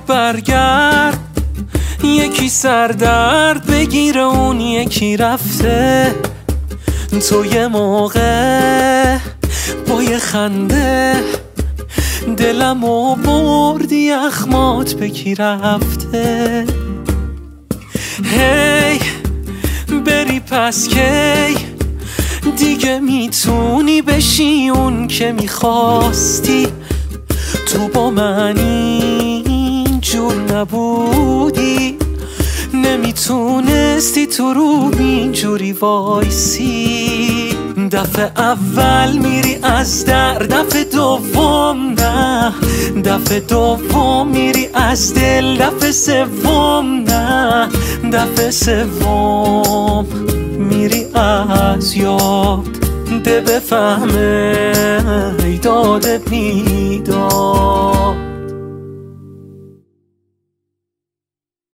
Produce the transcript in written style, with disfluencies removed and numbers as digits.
برگرد، یکی سردرد بگیره اون یکی رفته. تو یه موقع با یه خنده دلمو بردی اخمات بکی رفته. هی بری پس کی دیگه میتونی بشی اون که میخواستی؟ تو با من اینجور نبودی، نمیتونستی تو رو اینجوری وایسی. دفعه اول میری از در، دفعه دوم نه، دفعه دوم میری از دل، دفعه سوم نه، دفعه سوم میری از یاد. ده بفهمه ای داده بیداد.